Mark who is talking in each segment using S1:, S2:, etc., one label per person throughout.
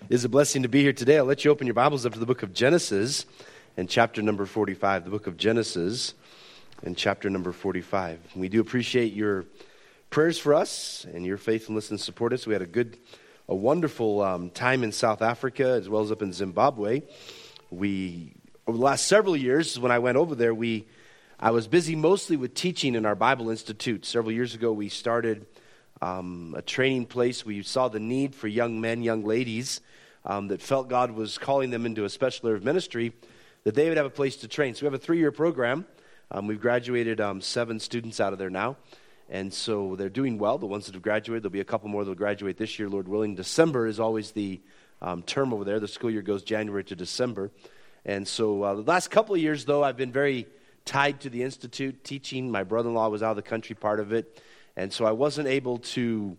S1: It is a blessing to be here today. I'll let you open your Bibles up to the book of Genesis and chapter number 45. The book of Genesis and chapter number 45. We do appreciate your prayers for us and your faithfulness and support us. We had a wonderful time in South Africa as well as up in Zimbabwe. Over the last several years, when I went over there, I was busy mostly with teaching in our Bible Institute. Several years ago, we started a training place. We saw the need for young men, young ladies that felt God was calling them into a special area of ministry, that they would have a place to train. So we have a 3-year program. We've graduated 7 students out of there now, and so they're doing well. The ones that have graduated, there'll be a couple more that will graduate this year, Lord willing. December is always the term over there. The school year goes January to December. And so the last couple of years, though, I've been very tied to the Institute, teaching. My brother-in-law was out of the country part of it, and so I wasn't able to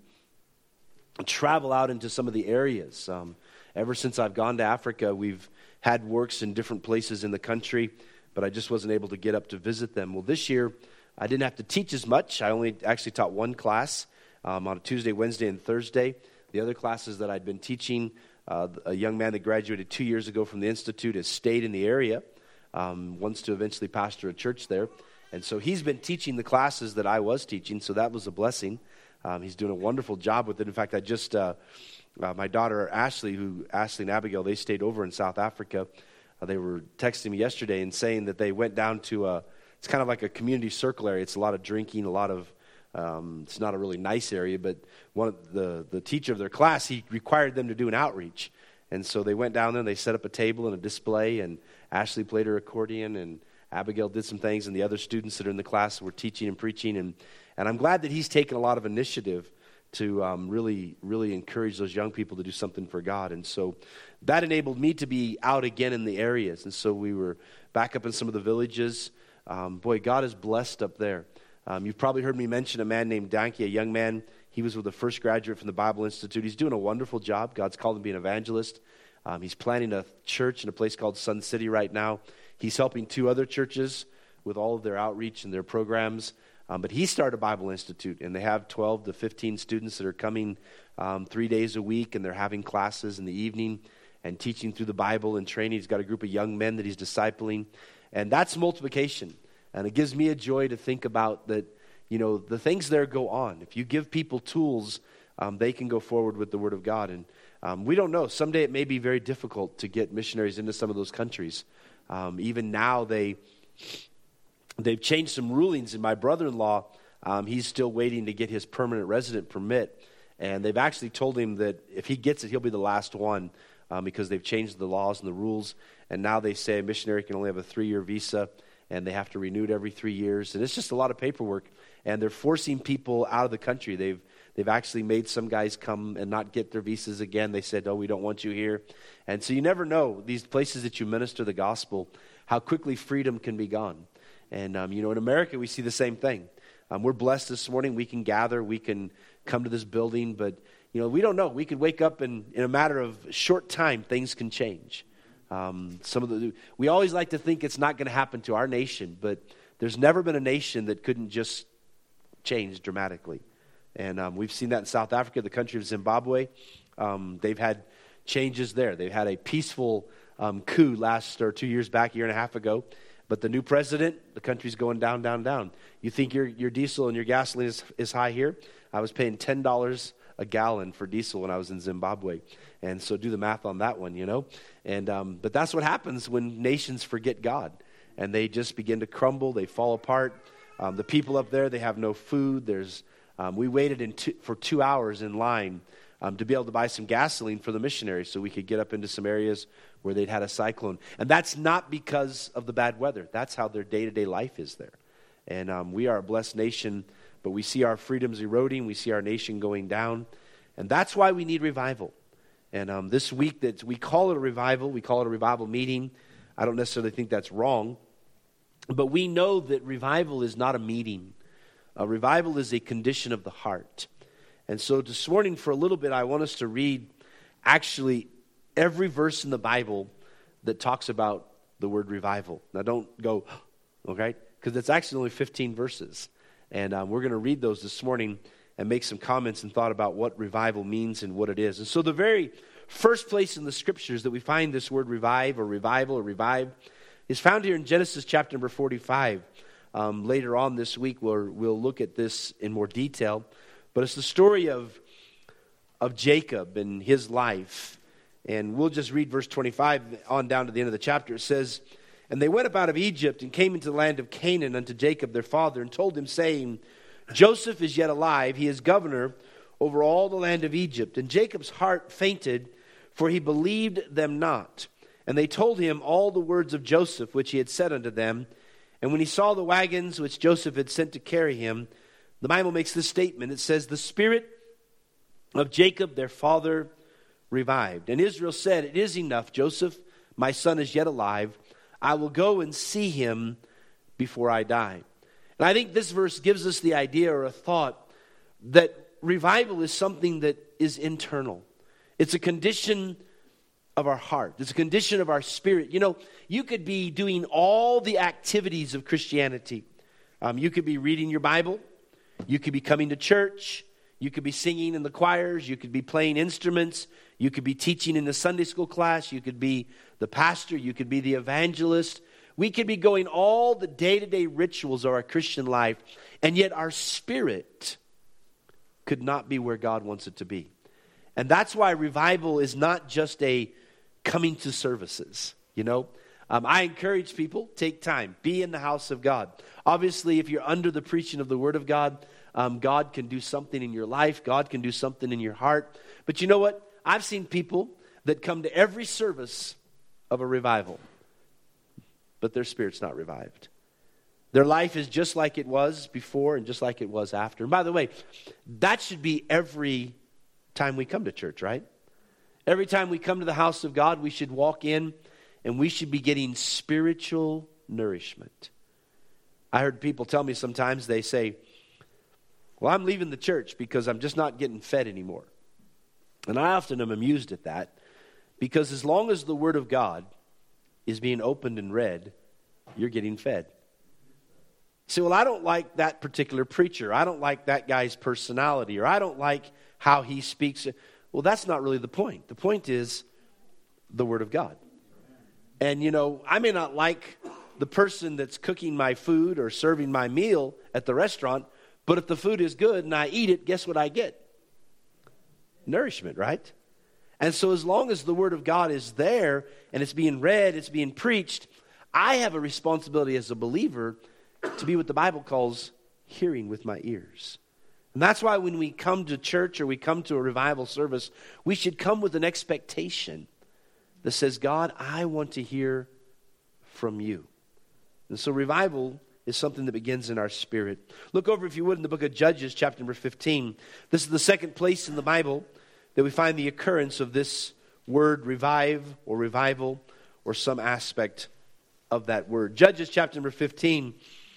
S1: travel out into some of the areas. Ever since I've gone to Africa, we've had works in different places in the country, but I just wasn't able to get up to visit them. Well, this year, I didn't have to teach as much. I only actually taught one class on a Tuesday, Wednesday, and Thursday. The other classes that I'd been teaching, a young man that graduated 2 years ago from the Institute has stayed in the area, wants to eventually pastor a church there. And so he's been teaching the classes that I was teaching, so that was a blessing. He's doing a wonderful job with it. In fact, I just... my daughter Ashley and Abigail, they stayed over in South Africa. They were texting me yesterday and saying that they went down to it's kind of like a community circle area. It's a lot of drinking, a lot of, it's not a really nice area, but one of the teacher of their class, he required them to do an outreach. And so they went down there and they set up a table and a display, and Ashley played her accordion and Abigail did some things, and the other students that are in the class were teaching and preaching. And I'm glad that he's taken a lot of initiative to really encourage those young people to do something for God. And so that enabled me to be out again in the areas. And so we were back up in some of the villages. Boy, God is blessed up there. You've probably heard me mention a man named Danke, a young man. He was with the first graduate from the Bible Institute. He's doing a wonderful job. God's called him to be an evangelist. He's planning a church in a place called Sun City right now. He's helping 2 other churches with all of their outreach and their programs. But he started a Bible Institute, and they have 12 to 15 students that are coming 3 days a week, and they're having classes in the evening and teaching through the Bible and training. He's got a group of young men that he's discipling, and that's multiplication. And it gives me a joy to think about that, you know, the things there go on. If you give people tools, they can go forward with the Word of God. And we don't know. Someday it may be very difficult to get missionaries into some of those countries. Even now They've changed some rulings, and my brother-in-law, he's still waiting to get his permanent resident permit, and they've actually told him that if he gets it, he'll be the last one, because they've changed the laws and the rules, and now they say a missionary can only have a 3-year visa, and they have to renew it every 3 years, and it's just a lot of paperwork, and they're forcing people out of the country. They've actually made some guys come and not get their visas again. They said, "Oh, we don't want you here," and so you never know, these places that you minister the gospel, how quickly freedom can be gone. And, in America, we see the same thing. We're blessed this morning. We can gather. We can come to this building. But, we don't know. We could wake up and in a matter of short time, things can change. We always like to think it's not going to happen to our nation. But there's never been a nation that couldn't just change dramatically. And we've seen that in South Africa, the country of Zimbabwe. They've had changes there. They've had a peaceful coup 2 years back, a year and a half ago. But the new president, the country's going down, down, down. You think your diesel and your gasoline is high here? I was paying $10 a gallon for diesel when I was in Zimbabwe. And so do the math on that one, And but that's what happens when nations forget God. And they just begin to crumble. They fall apart. The people up there, they have no food. We waited for 2 hours in line to be able to buy some gasoline for the missionaries so we could get up into some areas where they'd had a cyclone. And that's not because of the bad weather. That's how their day-to-day life is there. And we are a blessed nation, but we see our freedoms eroding. We see our nation going down. And that's why we need revival. And this week, that we call it a revival. We call it a revival meeting. I don't necessarily think that's wrong. But we know that revival is not a meeting. A revival is a condition of the heart. And so this morning, for a little bit, I want us to read actually every verse in the Bible that talks about the word revival. Now, don't go, okay, because it's actually only 15 verses. And we're going to read those this morning and make some comments and thought about what revival means and what it is. And so the very first place in the scriptures that we find this word revive or revival or revive is found here in Genesis chapter number 45. Later on this week, we'll look at this in more detail. But it's the story of Jacob and his life. And we'll just read verse 25 on down to the end of the chapter. It says, "And they went up out of Egypt and came into the land of Canaan unto Jacob their father, and told him, saying, Joseph is yet alive, he is governor over all the land of Egypt. And Jacob's heart fainted, for he believed them not. And they told him all the words of Joseph, which he had said unto them. And when he saw the wagons which Joseph had sent to carry him," the Bible makes this statement. It says, "The spirit of Jacob their father revived. And Israel said, It is enough, Joseph, my son is yet alive. I will go and see him before I die." And I think this verse gives us the idea or a thought that revival is something that is internal. It's a condition of our heart. It's a condition of our spirit. You know, you could be doing all the activities of Christianity. You could be reading your Bible. You could be coming to church. You could be singing in the choirs. You could be playing instruments. You could be teaching in the Sunday school class. You could be the pastor. You could be the evangelist. We could be going all the day-to-day rituals of our Christian life, and yet our spirit could not be where God wants it to be. And that's why revival is not just a coming to services, you know. I encourage people, take time, be in the house of God. Obviously, if you're under the preaching of the Word of God, God can do something in your life. God can do something in your heart. But you know what? I've seen people that come to every service of a revival, but their spirit's not revived. Their life is just like it was before and just like it was after. And by the way, that should be every time we come to church, right? Every time we come to the house of God, we should walk in and we should be getting spiritual nourishment. I heard people tell me sometimes, they say, well, I'm leaving the church because I'm just not getting fed anymore. And I often am amused at that, because as long as the Word of God is being opened and read, you're getting fed. You say, well, I don't like that particular preacher. I don't like that guy's personality, or I don't like how he speaks. Well, that's not really the point. The point is the Word of God. And, you know, I may not like the person that's cooking my food or serving my meal at the restaurant, but if the food is good and I eat it, guess what I get? Nourishment, right? And so as long as the Word of God is there and it's being read, it's being preached, I have a responsibility as a believer to be what the Bible calls hearing with my ears. And that's why when we come to church or we come to a revival service, we should come with an expectation that says, God, I want to hear from you. And so revival is something that begins in our spirit. Look over, if you would, in the book of Judges, chapter number 15. This is the second place in the Bible that we find the occurrence of this word revive or revival or some aspect of that word. Judges, chapter number 15.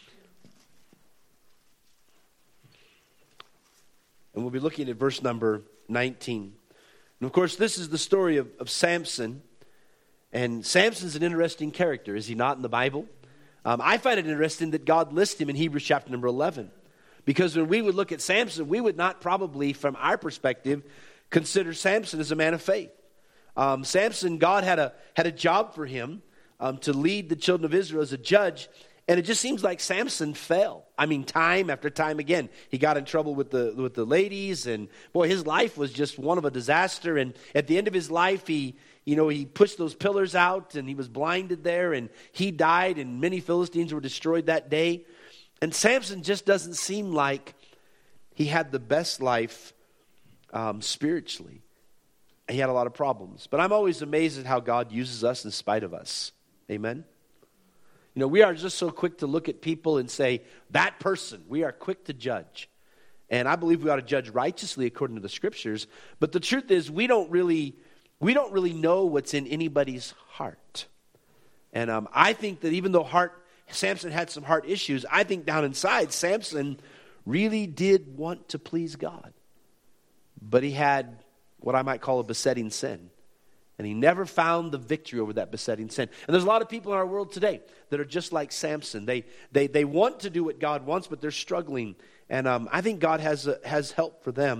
S1: And we'll be looking at verse number 19. And of course, this is the story of Samson. And Samson's an interesting character, is he not, in the Bible? I find it interesting that God lists him in Hebrews chapter number 11. Because when we would look at Samson, we would not probably, from our perspective, consider Samson as a man of faith. Samson, God had a job for him to lead the children of Israel as a judge. And it just seems like Samson fell. I mean, time after time again. He got in trouble with the ladies. And boy, his life was just one of a disaster. And at the end of his life, he pushed those pillars out and he was blinded there. And he died, and many Philistines were destroyed that day. And Samson just doesn't seem like he had the best life spiritually. He had a lot of problems. But I'm always amazed at how God uses us in spite of us. Amen? You know, we are just so quick to look at people and say, that person, we are quick to judge. And I believe we ought to judge righteously according to the Scriptures. But the truth is, we don't really know what's in anybody's heart. And I think that even though Samson had some heart issues, I think down inside, Samson really did want to please God. But he had what I might call a besetting sin. And he never found the victory over that besetting sin. And there's a lot of people in our world today that are just like Samson. They want to do what God wants, but they're struggling. And I think God has help for them.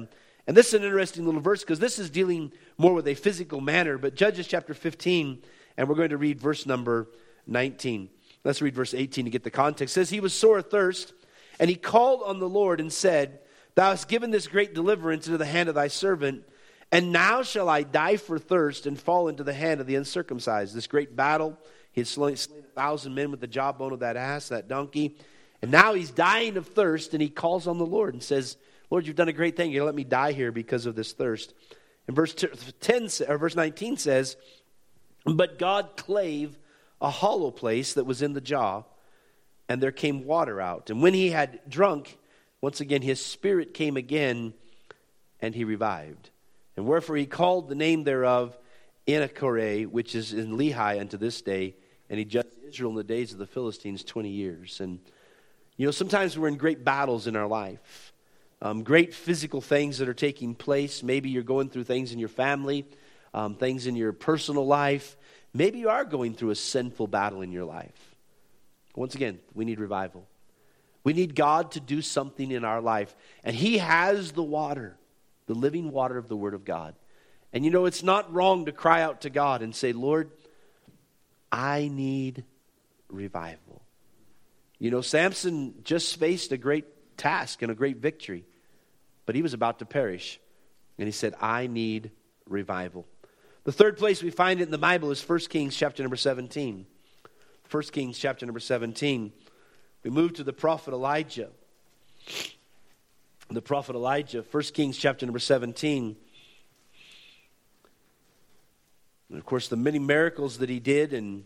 S1: And this is an interesting little verse because this is dealing more with a physical manner. But Judges chapter 15, and we're going to read verse number 19. Let's read verse 18 to get the context. It says, he was sore athirst, and he called on the Lord and said, thou hast given this great deliverance into the hand of thy servant, and now shall I die for thirst and fall into the hand of the uncircumcised. This great battle, he had slain 1,000 men with the jawbone of that ass, that donkey. And now he's dying of thirst, and he calls on the Lord and says, Lord, you've done a great thing. You're going to let me die here because of this thirst. And verse 19 says, but God clave a hollow place that was in the jaw, and there came water out. And when he had drunk, once again his spirit came again, and he revived. And wherefore he called the name thereof Enhakkore, which is in Lehi unto this day. And he judged Israel in the days of the Philistines 20 years. And you know, sometimes we're in great battles in our life. Great physical things that are taking place. Maybe you're going through things in your family, things in your personal life. Maybe you are going through a sinful battle in your life. Once again, we need revival. We need God to do something in our life. And he has the water, the living water of the Word of God. And you know, it's not wrong to cry out to God and say, Lord, I need revival. You know, Samson just faced a great task and a great victory, but he was about to perish. And he said, I need revival. The third place we find it in the Bible is 1 Kings chapter number 17. 1 Kings chapter number 17. We move to the prophet Elijah. The prophet Elijah, 1 Kings chapter number 17. And of course, the many miracles that he did, and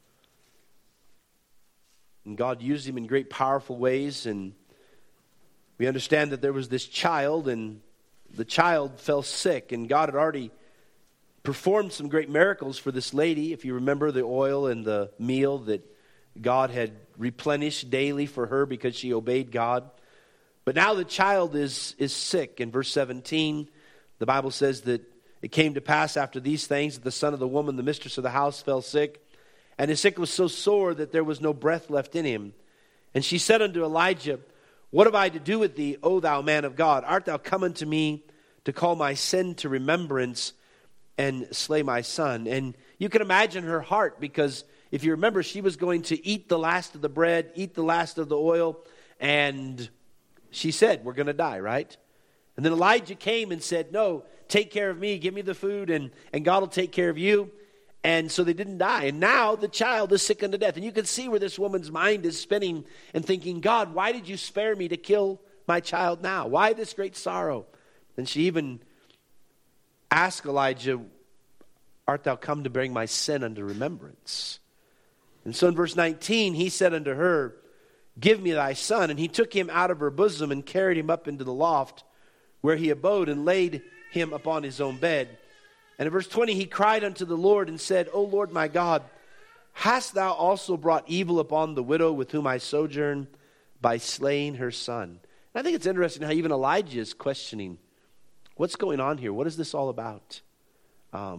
S1: God used him in great powerful ways. And we understand that there was this child, and the child fell sick, and God had already performed some great miracles for this lady. If you remember the oil and the meal that God had replenished daily for her because she obeyed God. But now the child is sick. In verse 17, the Bible says that it came to pass after these things that the son of the woman, the mistress of the house, fell sick. And his sickness was so sore that there was no breath left in him. And she said unto Elijah, what have I to do with thee, O thou man of God? Art thou come unto me to call my sin to remembrance and slay my son? And you can imagine her heart, because if you remember, she was going to eat the last of the bread, eat the last of the oil, and she said, we're going to die, right? And then Elijah came and said, no, take care of me, give me the food, and God will take care of you. And so they didn't die. And now the child is sick unto death. And you can see where this woman's mind is spinning and thinking, God, why did you spare me to kill my child now? Why this great sorrow? And she even asked Elijah, art thou come to bring my sin unto remembrance? And so in verse 19, he said unto her, give me thy son. And he took him out of her bosom and carried him up into the loft where he abode and laid him upon his own bed. And in verse 20, he cried unto the Lord and said, O Lord my God, hast thou also brought evil upon the widow with whom I sojourn by slaying her son? And I think it's interesting how even Elijah is questioning, what's going on here? What is this all about? I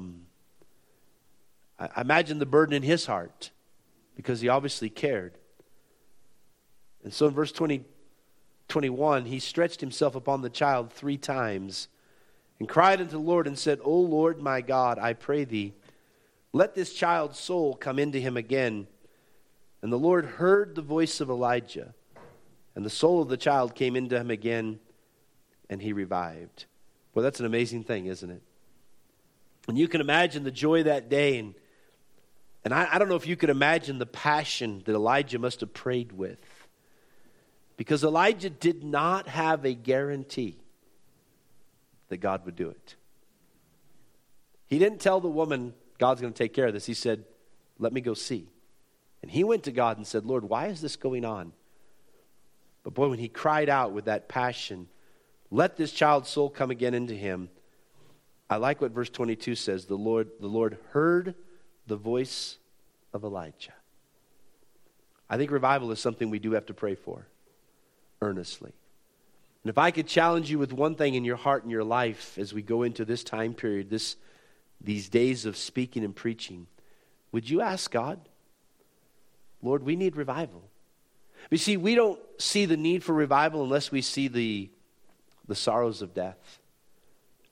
S1: imagine the burden in his heart, because he obviously cared. And so in verse 21, he stretched himself upon the child 3 times and cried unto the Lord and said, O Lord my God, I pray thee, let this child's soul come into him again. And the Lord heard the voice of Elijah, and the soul of the child came into him again, and he revived. Well, that's an amazing thing, isn't it? And you can imagine the joy that day. And I don't know if you could imagine the passion that Elijah must have prayed with. Because Elijah did not have a guarantee that God would do it. He didn't tell the woman, God's going to take care of this. He said, let me go see. And he went to God and said, Lord, why is this going on? But boy, when he cried out with that passion, let this child's soul come again into him. I like what verse 22 says. The Lord heard the voice of Elijah. I think revival is something we do have to pray for earnestly. And if I could challenge you with one thing in your heart and your life as we go into this time period, these days of speaking and preaching, would you ask God, Lord, we need revival. You see, we don't see the need for revival unless we see the sorrows of death.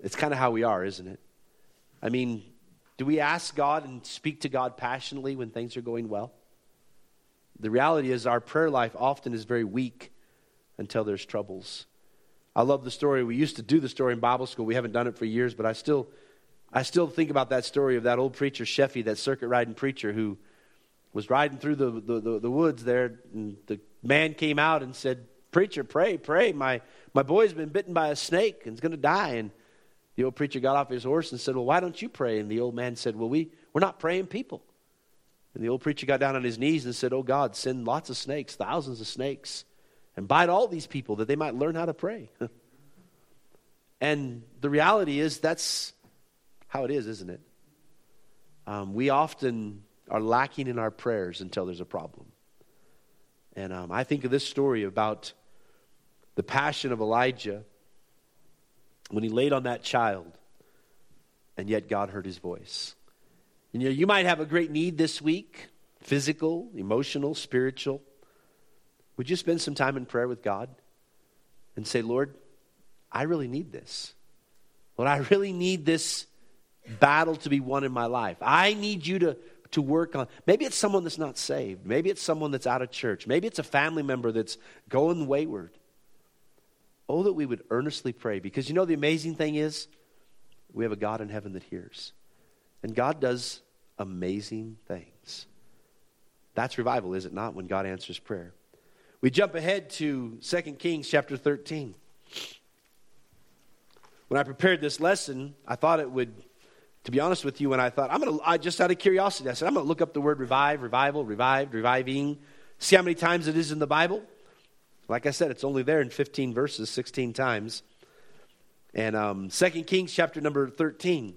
S1: It's kind of how we are, isn't it? I mean, do we ask God and speak to God passionately when things are going well? The reality is our prayer life often is very weak until there's troubles. I love the story. We used to do the story in Bible school. We haven't done it for years, but I still think about that story of that old preacher, Sheffy, that circuit riding preacher who was riding through the woods there, and the man came out and said, "Preacher, pray. My boy's been bitten by a snake and is going to die." And the old preacher got off his horse and said, "Well, why don't you pray?" And the old man said, "Well, we're not praying people." And the old preacher got down on his knees and said, "Oh God, send lots of snakes, thousands of snakes, and bite all these people that they might learn how to pray." And the reality is that's how it is, isn't it? We often are lacking in our prayers until there's a problem. And I think of this story about the passion of Elijah when he laid on that child, and yet God heard his voice. And you might have a great need this week, physical, emotional, spiritual. Would you spend some time in prayer with God and say, "Lord, I really need this. Lord, I really need this battle to be won in my life. I need you to work on." Maybe it's someone that's not saved. Maybe it's someone that's out of church. Maybe it's a family member that's going wayward. Oh, that we would earnestly pray. Because you know the amazing thing is, we have a God in heaven that hears. And God does amazing things. That's revival, is it not, when God answers prayer? We jump ahead to 2 Kings chapter 13. When I prepared this lesson, I thought it would, to be honest with you, and I just out of curiosity, I said, I'm going to look up the word revive, revival, revived, reviving, see how many times it is in the Bible. Like I said, it's only there in 15 verses, 16 times. And 2 Kings chapter number 13.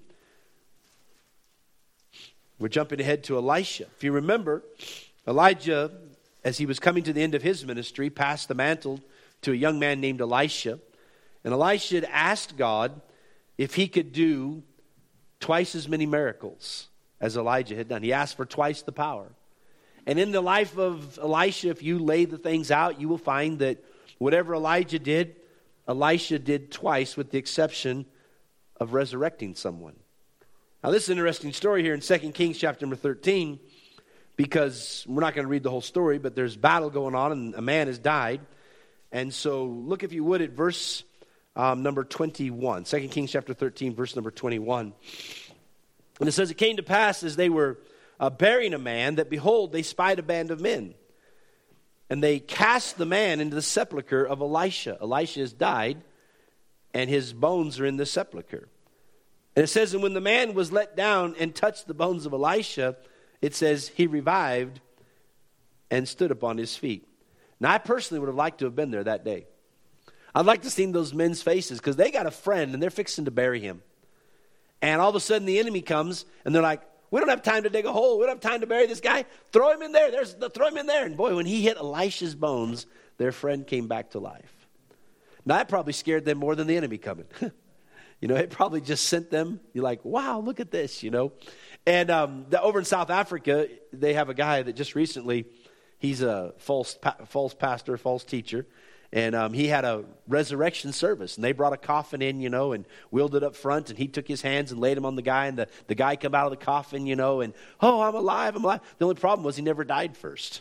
S1: We're jumping ahead to Elisha. If you remember, Elijah, as he was coming to the end of his ministry, passed the mantle to a young man named Elisha. And Elisha had asked God if he could do twice as many miracles as Elijah had done. He asked for twice the power. And in the life of Elisha, if you lay the things out, you will find that whatever Elijah did, Elisha did twice, with the exception of resurrecting someone. Now, this is an interesting story here in 2 Kings chapter number 13, because we're not going to read the whole story, but there's battle going on and a man has died. And so look, if you would, at verse number 21. 2 Kings chapter 13, verse number 21. And it says, "It came to pass as they were burying a man, that behold, they spied a band of men. And they cast the man into the sepulchre of Elisha." Elisha has died, and his bones are in the sepulchre. And it says, "And when the man was let down and touched the bones of Elisha," it says, "he revived and stood upon his feet." Now, I personally would have liked to have been there that day. I'd like to see those men's faces, because they got a friend and they're fixing to bury him. And all of a sudden the enemy comes and they're like, "We don't have time to dig a hole. We don't have time to bury this guy. Throw him in there. Throw him in there." And boy, when he hit Elisha's bones, their friend came back to life. Now, that probably scared them more than the enemy coming. It probably just sent them. You're like, "Wow, look at this," And over in South Africa, they have a guy that just recently, he's a false pastor, false teacher. And he had a resurrection service. And they brought a coffin in, and wheeled it up front. And he took his hands and laid them on the guy. And the guy come out of the coffin, and, "Oh, I'm alive, I'm alive." The only problem was he never died first,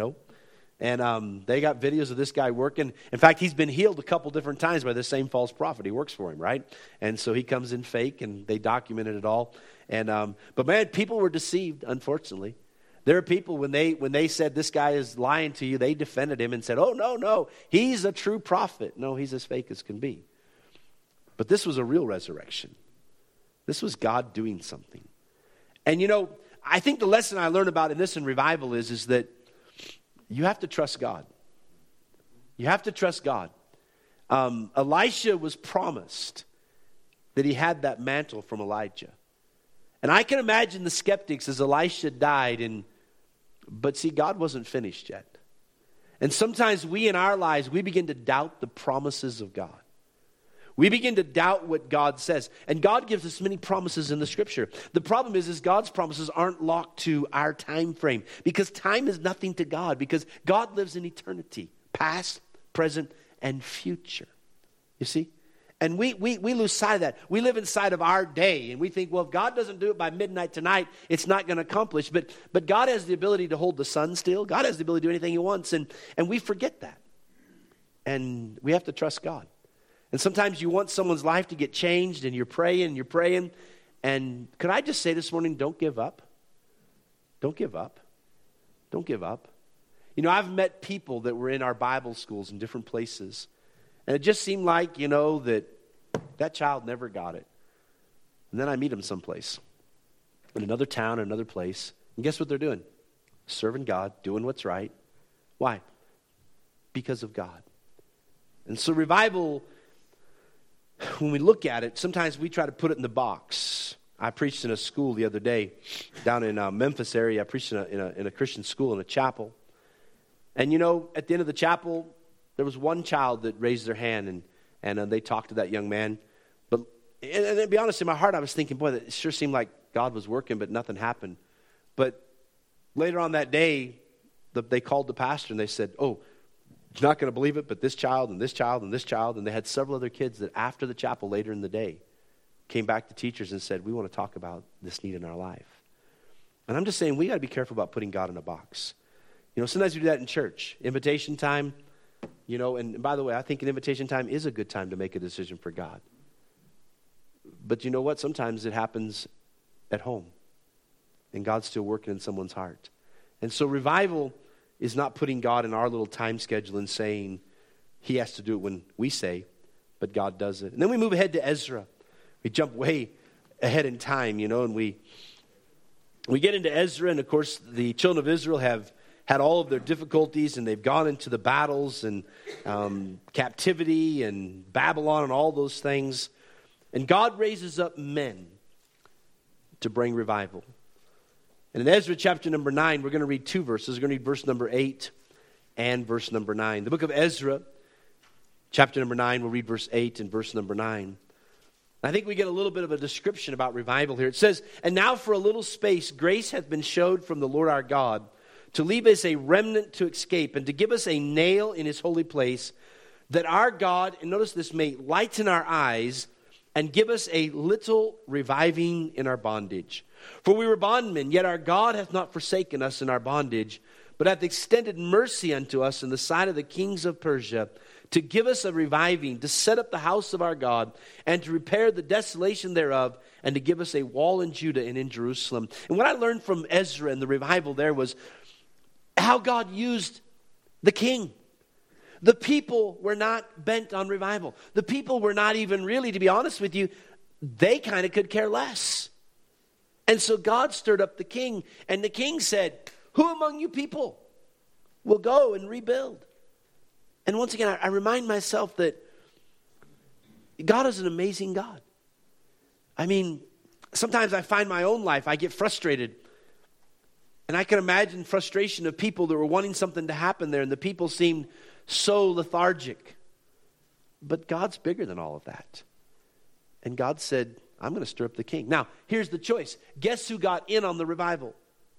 S1: And they got videos of this guy working. In fact, he's been healed a couple different times by the same false prophet. He works for him, right? And so he comes in fake, and they documented it all. And but man, people were deceived, unfortunately. There are people, when they said this guy is lying to you, they defended him and said, "Oh, no, he's a true prophet." No, he's as fake as can be. But this was a real resurrection. This was God doing something. And I think the lesson I learned about in this in revival is that you have to trust God. You have to trust God. Elisha was promised that he had that mantle from Elijah. And I can imagine the skeptics as Elisha died, but see, God wasn't finished yet. And sometimes we in our lives, we begin to doubt the promises of God. We begin to doubt what God says. And God gives us many promises in the Scripture. The problem is God's promises aren't locked to our time frame, because time is nothing to God, because God lives in eternity, past, present, and future. You see? And we lose sight of that. We live inside of our day, and we think, well, if God doesn't do it by midnight tonight, it's not going to accomplish. But God has the ability to hold the sun still. God has the ability to do anything he wants, and we forget that. And we have to trust God. And sometimes you want someone's life to get changed, and you're praying. And could I just say this morning, don't give up. Don't give up. Don't give up. You know, I've met people that were in our Bible schools in different places, and it just seemed like, you know, that child never got it. And then I meet them someplace, in another town, another place, and guess what they're doing? Serving God, doing what's right. Why? Because of God. And so revival, when we look at it, sometimes we try to put it in the box. I preached in a school the other day down in Memphis area. I preached in a Christian school in a chapel. And you know, at the end of the chapel, there was one child that raised their hand, and they talked to that young man. And to be honest, in my heart, I was thinking, boy, it sure seemed like God was working, but nothing happened. But later on that day, they called the pastor, and they said, oh, you're not going to believe it, but this child and this child and this child, and they had several other kids that after the chapel later in the day came back to teachers and said, we want to talk about this need in our life. And I'm just saying, we got to be careful about putting God in a box. You know, sometimes we do that in church. Invitation time. You know, and by the way, I think an invitation time is a good time to make a decision for God. But you know what? Sometimes it happens at home. And God's still working in someone's heart. And so revival is not putting God in our little time schedule and saying he has to do it when we say, but God does it. And then we move ahead to Ezra. We jump way ahead in time, you know, and we get into Ezra. And of course, the children of Israel have had all of their difficulties, and they've gone into the battles and captivity and Babylon and all those things. And God raises up men to bring revival. And in Ezra chapter number 9, we're going to read two verses. We're going to read verse number 8 and verse number 9. The book of Ezra, chapter number 9, we'll read verse 8 and verse number 9. I think we get a little bit of a description about revival here. It says, and now for a little space, grace hath been showed from the Lord our God, to leave us a remnant to escape, and to give us a nail in his holy place, that our God, and notice this, may lighten our eyes, and give us a little reviving in our bondage. For we were bondmen, yet our God hath not forsaken us in our bondage, but hath extended mercy unto us in the sight of the kings of Persia, to give us a reviving, to set up the house of our God, and to repair the desolation thereof, and to give us a wall in Judah and in Jerusalem. And what I learned from Ezra and the revival there was how God used the king. The people were not bent on revival. The people were not even really, to be honest with you, they kind of could care less. And so God stirred up the king, and the king said, who among you people will go and rebuild? And once again, I remind myself that God is an amazing God. I mean, sometimes I find my own life, I get frustrated. And I can imagine frustration of people that were wanting something to happen there, and the people seemed so lethargic. But God's bigger than all of that. And God said, I'm going to stir up the king. Now, here's the choice. Guess who got in on the revival?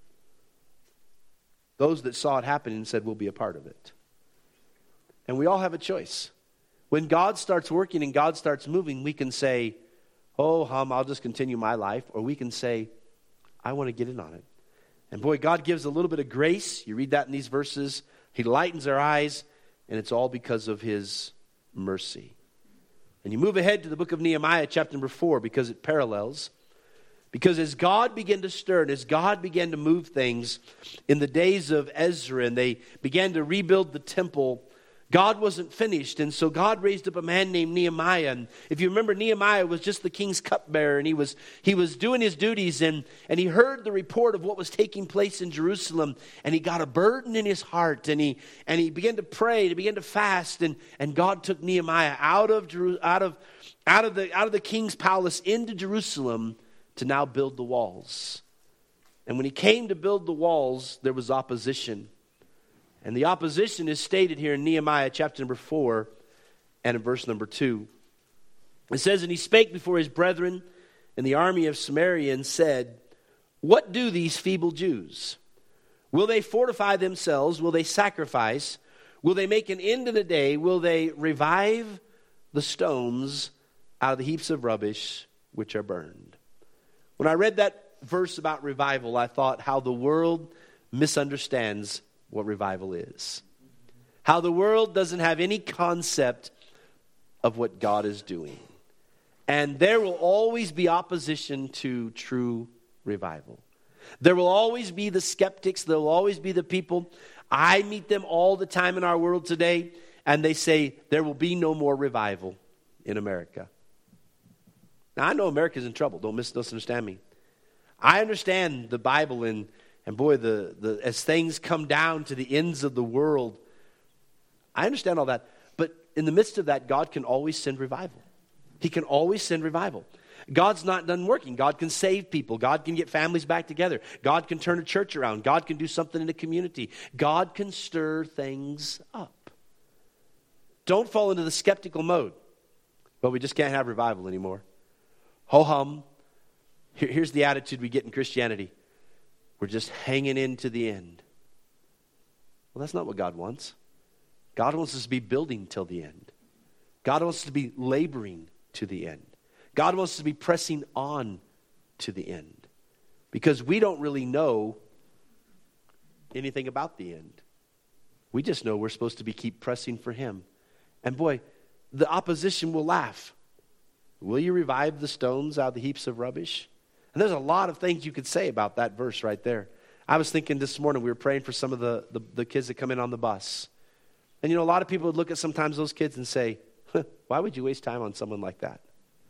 S1: Those that saw it happen and said, we'll be a part of it. And we all have a choice. When God starts working and God starts moving, we can say, oh, I'll just continue my life. Or we can say, I want to get in on it. And boy, God gives a little bit of grace. You read that in these verses. He lightens our eyes, and it's all because of his mercy. And you move ahead to the book of Nehemiah, chapter number 4, because it parallels. Because as God began to stir, and as God began to move things in the days of Ezra, and they began to rebuild the temple, God wasn't finished, and so God raised up a man named Nehemiah. And if you remember, Nehemiah was just the king's cupbearer, and he was doing his duties, and he heard the report of what was taking place in Jerusalem, and he got a burden in his heart, and he began to pray, he began to fast, and God took Nehemiah out of the king's palace into Jerusalem to now build the walls. And when he came to build the walls, there was opposition. And the opposition is stated here in Nehemiah chapter number 4 and in verse number 2. It says, and he spake before his brethren in the army of Samaria and said, what do these feeble Jews? Will they fortify themselves? Will they sacrifice? Will they make an end of the day? Will they revive the stones out of the heaps of rubbish which are burned. When I read that verse about revival, I thought how the world misunderstands what revival is. How the world doesn't have any concept of what God is doing. And there will always be opposition to true revival. There will always be the skeptics. There will always be the people. I meet them all the time in our world today, and they say there will be no more revival in America. Now, I know America's in trouble. Don't misunderstand me. I understand the Bible, and boy, as things come down to the ends of the world, I understand all that. But in the midst of that, God can always send revival. He can always send revival. God's not done working. God can save people. God can get families back together. God can turn a church around. God can do something in the community. God can stir things up. Don't fall into the skeptical mode. Well, we just can't have revival anymore. Ho-hum. Here's the attitude we get in Christianity. We're just hanging in to the end. Well, that's not what God wants. God wants us to be building till the end. God wants us to be laboring to the end. God wants us to be pressing on to the end. Because we don't really know anything about the end. We just know we're supposed to keep pressing for Him. And boy, the opposition will laugh. Will you revive the stones out of the heaps of rubbish? And there's a lot of things you could say about that verse right there. I was thinking this morning, we were praying for some of the kids that come in on the bus. And a lot of people would look at sometimes those kids and say, why would you waste time on someone like that?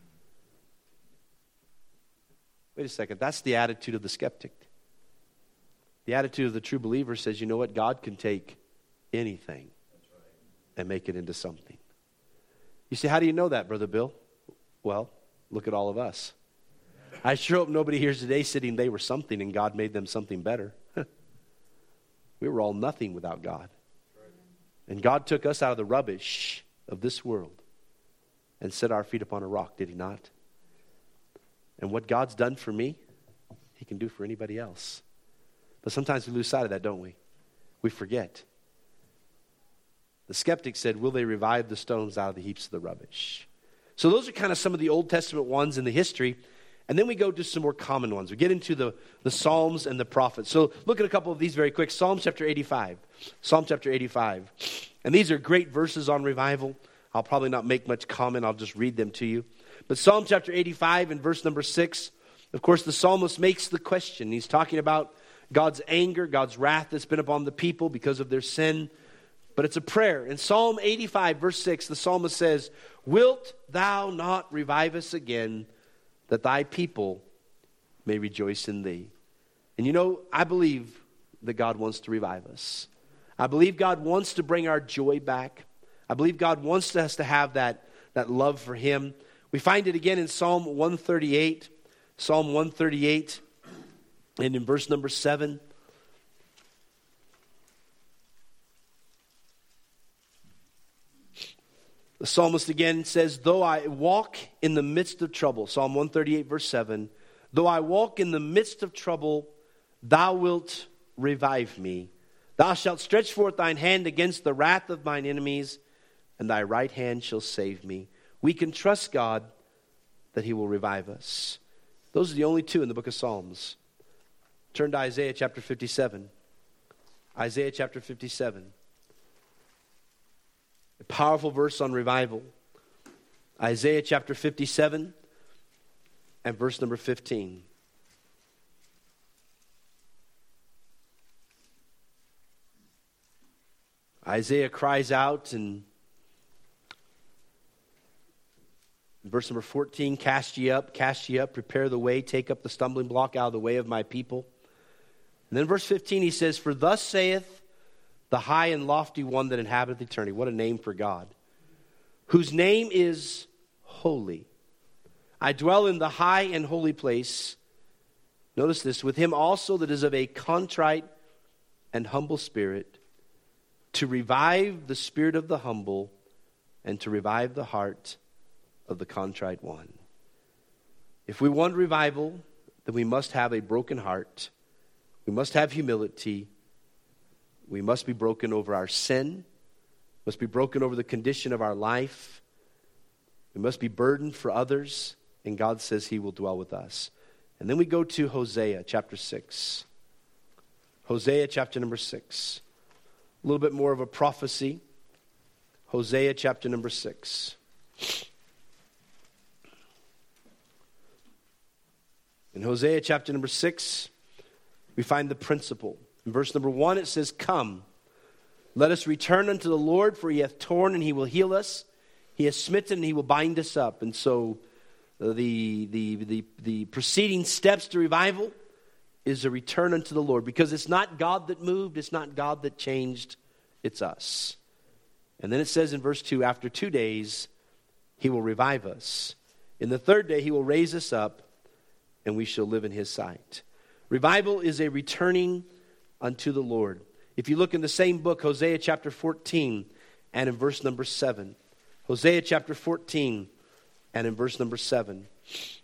S1: Wait a second, that's the attitude of the skeptic. The attitude of the true believer says, you know what, God can take anything and make it into something. You say, how do you know that, Brother Bill? Well, look at all of us. I sure hope nobody here today sitting, they were something and God made them something better. We were all nothing without God. And God took us out of the rubbish of this world and set our feet upon a rock, did He not? And what God's done for me, He can do for anybody else. But sometimes we lose sight of that, don't we? We forget. The skeptic said, will they revive the stones out of the heaps of the rubbish? So those are kind of some of the Old Testament ones in the history. And then we go to some more common ones. We get into the Psalms and the prophets. So look at a couple of these very quick. Psalm chapter 85. Psalm chapter 85. And these are great verses on revival. I'll probably not make much comment. I'll just read them to you. But Psalm chapter 85 and verse number 6, of course, the psalmist makes the question. He's talking about God's anger, God's wrath that's been upon the people because of their sin. But it's a prayer. In Psalm 85, verse 6, the psalmist says, wilt thou not revive us again, that thy people may rejoice in thee? And I believe that God wants to revive us. I believe God wants to bring our joy back. I believe God wants us to have that love for Him. We find it again in Psalm 138. Psalm 138 and in verse number 7. The psalmist again says, though I walk in the midst of trouble, Psalm 138 verse 7, though I walk in the midst of trouble, thou wilt revive me. Thou shalt stretch forth thine hand against the wrath of mine enemies, and thy right hand shall save me. We can trust God that He will revive us. Those are the only two in the book of Psalms. Turn to Isaiah chapter 57. Isaiah chapter 57. A powerful verse on revival. Isaiah chapter 57 and verse number 15. Isaiah cries out in verse number 14, cast ye up, prepare the way, take up the stumbling block out of the way of my people. And then verse 15 he says, for thus saith the high and lofty one that inhabiteth eternity. What a name for God. Whose name is holy. I dwell in the high and holy place. Notice this. With him also that is of a contrite and humble spirit, to revive the spirit of the humble and to revive the heart of the contrite one. If we want revival, then we must have a broken heart. We must have humility. We must be broken over our sin, must be broken over the condition of our life, We must be burdened for others, and God says he will dwell with us. And then we go to Hosea chapter 6. Hosea chapter number 6. A little bit more of a prophecy. Hosea chapter number 6. In Hosea chapter number 6, we find the principle. In verse number 1, it says, "Come, let us return unto the Lord, for he hath torn and he will heal us. He has smitten and he will bind us up." And so the preceding steps to revival is a return unto the Lord. Because it's not God that moved, it's not God that changed, it's us. And then it says in verse 2, "After 2 days he will revive us. In the 3rd day he will raise us up, and we shall live in his sight." Revival is a returning unto the Lord. If you look in the same book, Hosea chapter 14, and in verse number 7. Hosea chapter 14, and in verse number 7. It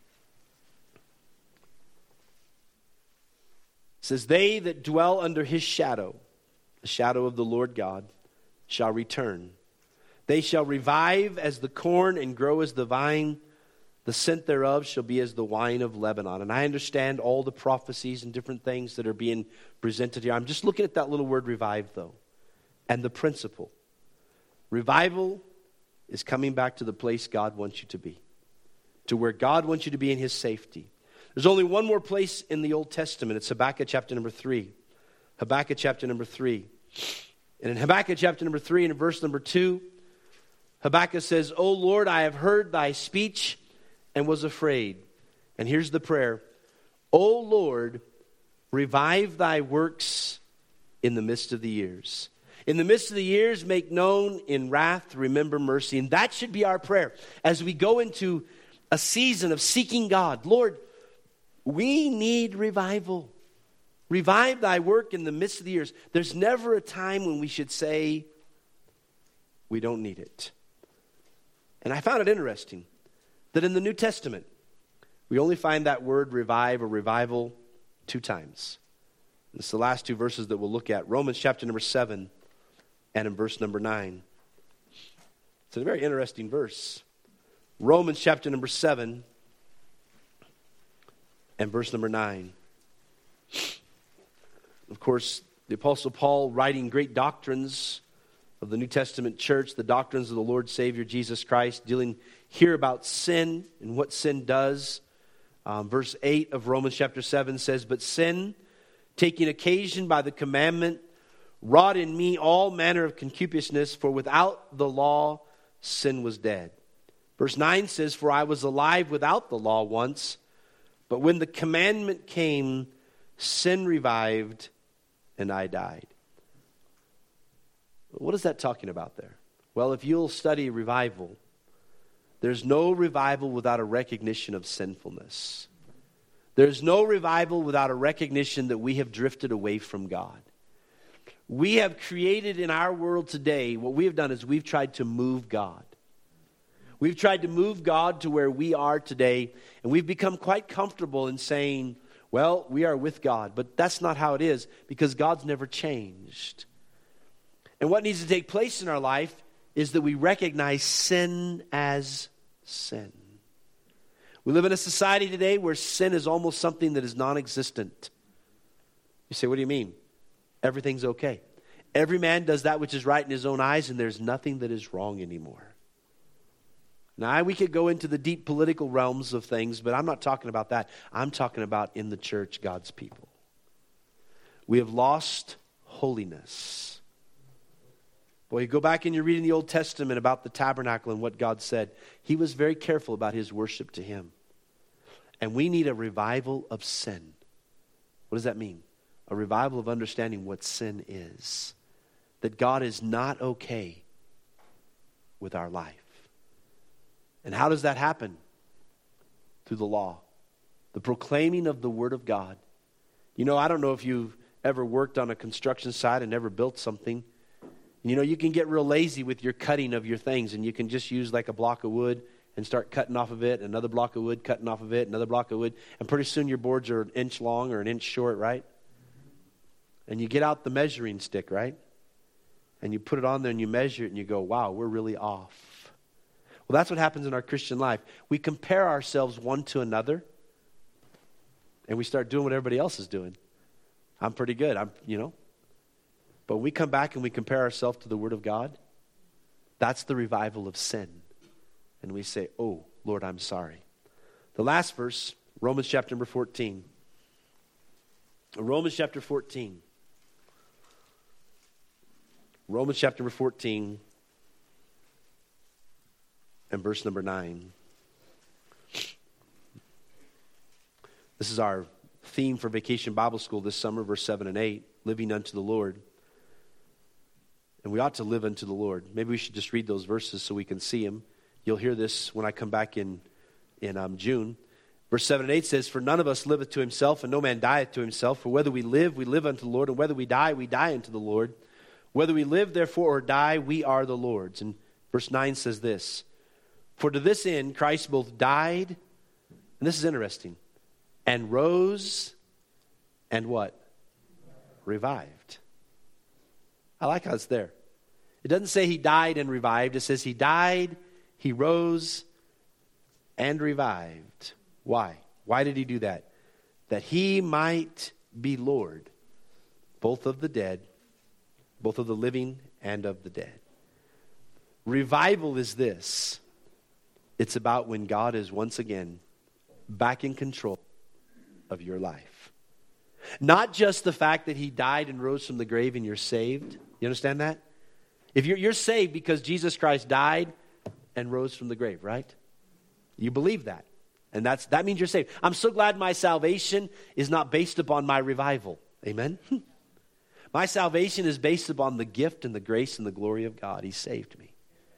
S1: says, "They that dwell under his shadow, the shadow of the Lord God, shall return. They shall revive as the corn and grow as the vine. The scent thereof shall be as the wine of Lebanon." And I understand all the prophecies and different things that are being presented here. I'm just looking at that little word revive, though, and the principle. Revival is coming back to the place God wants you to be, to where God wants you to be in his safety. There's only one more place in the Old Testament. It's Habakkuk chapter number 3. Habakkuk chapter number 3. And in Habakkuk chapter number 3 and in verse number 2, Habakkuk says, "O Lord, I have heard thy speech and was afraid." And here's the prayer. "O Lord, revive thy works in the midst of the years. In the midst of the years, make known in wrath, remember mercy." And that should be our prayer as we go into a season of seeking God. Lord, we need revival. Revive thy work in the midst of the years. There's never a time when we should say we don't need it. And I found it interesting that in the New Testament, we only find that word revive or revival 2 times. And it's the last 2 verses that we'll look at. Romans chapter number 7 and in verse number 9. It's a very interesting verse. Romans chapter number 7 and verse number 9. Of course, the Apostle Paul, writing great doctrines of the New Testament church, the doctrines of the Lord Savior Jesus Christ, dealing here about sin and what sin does. Verse 8 of Romans chapter 7 says, "But sin, taking occasion by the commandment, wrought in me all manner of concupiscence, for without the law sin was dead." Verse 9 says, "For I was alive without the law once, but when the commandment came, sin revived, and I died." What is that talking about there? Well, if you'll study revival, there's no revival without a recognition of sinfulness. There's no revival without a recognition that we have drifted away from God. We have created in our world today, what we have done is we've tried to move God. We've tried to move God to where we are today, and we've become quite comfortable in saying, well, we are with God. But that's not how it is, because God's never changed. And what needs to take place in our life is that we recognize sin as sin. We live in a society today where sin is almost something that is non-existent. You say, what do you mean? Everything's okay. Every man does that which is right in his own eyes, and there's nothing that is wrong anymore. Now, we could go into the deep political realms of things, but I'm not talking about that. I'm talking about in the church, God's people. We have lost holiness. Boy, you go back and you read in the Old Testament about the tabernacle and what God said. He was very careful about his worship to him. And we need a revival of sin. What does that mean? A revival of understanding what sin is. That God is not okay with our life. And how does that happen? Through the law. The proclaiming of the Word of God. You know, I don't know if you've ever worked on a construction site and never built something. You know, you can get real lazy with your cutting of your things, and you can just use like a block of wood and start cutting off of it, another block of wood, cutting off of it, another block of wood, and pretty soon your boards are an inch long or an inch short, right? And you get out the measuring stick, right? And you put it on there and you measure it and you go, wow, we're really off. Well, that's what happens in our Christian life. We compare ourselves one to another, and we start doing what everybody else is doing. I'm pretty good, But when we come back and we compare ourselves to the Word of God, that's the revival of sin. And we say, oh, Lord, I'm sorry. The last verse, Romans chapter number 14. Romans chapter 14. Romans chapter number 14 and verse number 9. This is our theme for Vacation Bible School this summer, verse 7 and 8, living unto the Lord. And we ought to live unto the Lord. Maybe we should just read those verses so we can see them. You'll hear this when I come back in June. Verse 7 and 8 says, for none of us liveth to himself, and no man dieth to himself. For whether we live unto the Lord, and whether we die unto the Lord. Whether we live, therefore, or die, we are the Lord's. And verse 9 says this, for to this end Christ both died, and this is interesting, and rose, and what? Revived. I like how it's there. It doesn't say he died and revived. It says he died, he rose, and revived. Why? Why did he do that? That he might be Lord, both of the dead, both of the living and of the dead. Revival is this. It's about when God is once again back in control of your life. Not just the fact that he died and rose from the grave and you're saved. You understand that? If you're saved because Jesus Christ died and rose from the grave, right? You believe that. And that means you're saved. I'm so glad my salvation is not based upon my revival. Amen? My salvation is based upon the gift and the grace and the glory of God. He saved me.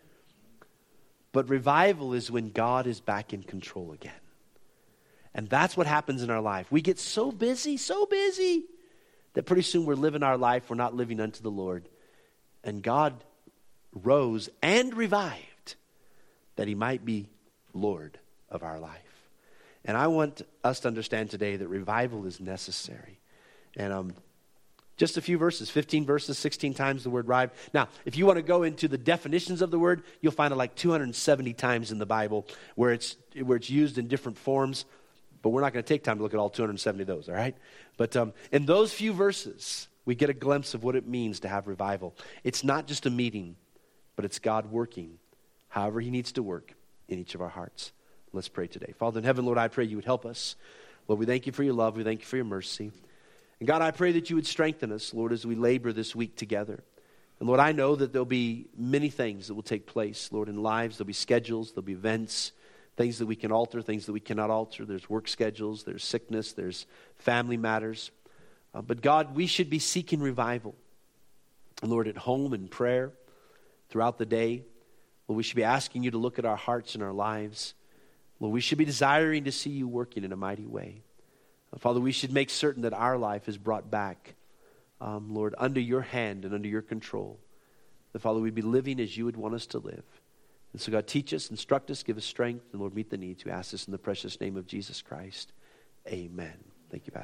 S1: But revival is when God is back in control again. And that's what happens in our life. We get so busy, that pretty soon we're living our life, we're not living unto the Lord. And God rose and revived that he might be Lord of our life. And I want us to understand today that revival is necessary. And just a few verses, 15 verses, 16 times the word revive. Now, if you want to go into the definitions of the word, you'll find it like 270 times in the Bible where it's used in different forms. But we're not going to take time to look at all 270 of those, all right? But in those few verses, we get a glimpse of what it means to have revival. It's not just a meeting, but it's God working however he needs to work in each of our hearts. Let's pray today. Father in heaven, Lord, I pray you would help us. Lord, we thank you for your love. We thank you for your mercy. And God, I pray that you would strengthen us, Lord, as we labor this week together. And Lord, I know that there'll be many things that will take place, Lord, in lives. There'll be schedules, there'll be events, things that we can alter, things that we cannot alter. There's work schedules, there's sickness, there's family matters. But God, we should be seeking revival. And Lord, at home in prayer, throughout the day, Lord, we should be asking you to look at our hearts and our lives. Lord, we should be desiring to see you working in a mighty way. Father, we should make certain that our life is brought back, Lord, under your hand and under your control. That, Father, we'd be living as you would want us to live. And so, God, teach us, instruct us, give us strength, and, Lord, meet the needs. We ask this in the precious name of Jesus Christ. Amen. Thank you, Pastor.